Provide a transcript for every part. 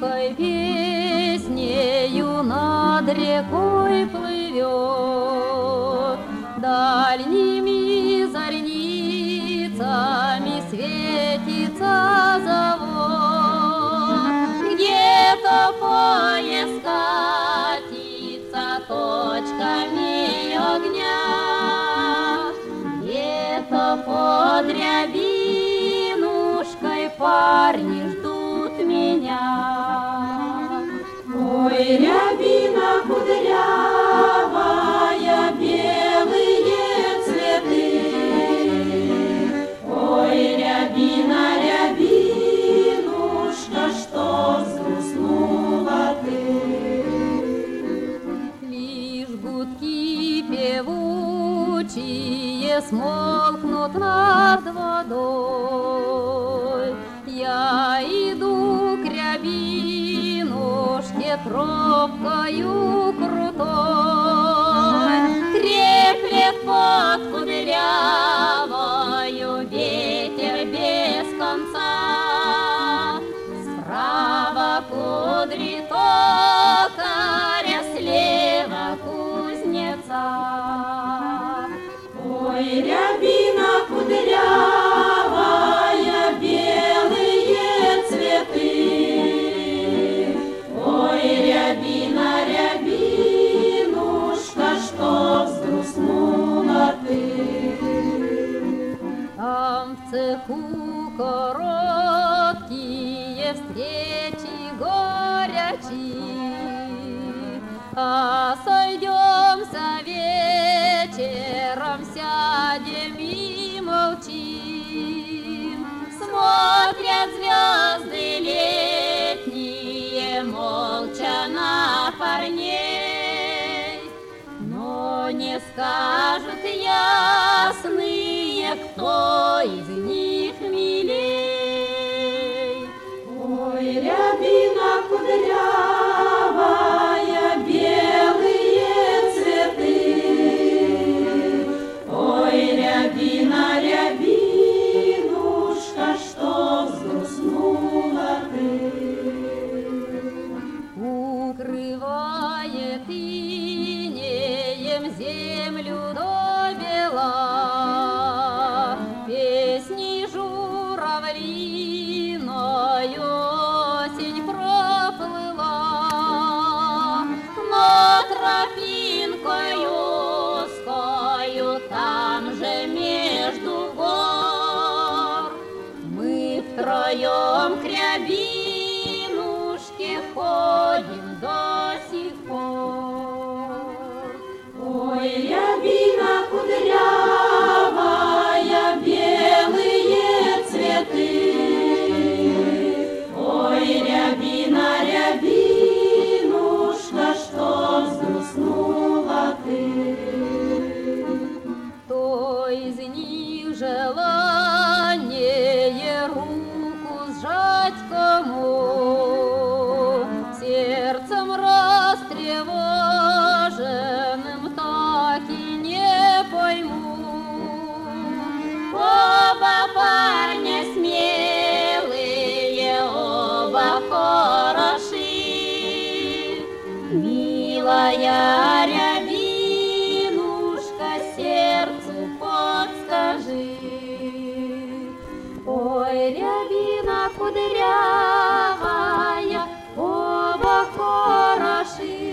тихой песнею над рекой плывет, дальними зорницами светится завод. Где-то поезд катится точками огня, где-то под рябинушкой парни ждут меня. Ой, рябина кудрявая, белые цветы. Ой, рябина, рябинушка, что взгрустнула ты. Лишь гудки певучие смолкнут над водой. Я иду к рябинушке тропкою крутой, треплет под кудрявою ветер без конца. Справа кудри токаря, слева кузнеца. Ой, рябина кудрявая, белые цветы. Ой, рябина, рябинушка, что взгрустнула ты. Там в цеху короткие встречи горячие, а сойдемся вечером, сядем и молчим. Смотрят звезды летние молча на парней, но не скажут ясные, кто из них милей. Ой, рябина кудрявая, белые цветы. Ой, рябина, рябинушка, что взгрустнула ты. Укрывает инеем землю до бела, песни журавлиною осень проплыла, но тропинкою узкою там же между гор мы втроем к рябинушке ходим до сих пор. Ой, рябина кудрявая, белые цветы. Ой, рябина, рябинушка, что взгрустнула ты. Кто из них желание руку сжать кому, сердцем растревоженным так и не пойму. Оба парня смелые, оба хороши, милая рябинушка, сердцу подскажи. Ой, рябина кудрявая, оба хороши.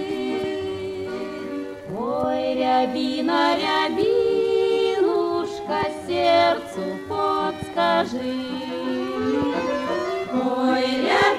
Ой, рябина, рябинушка, сердцу подскажи. Ой, рябина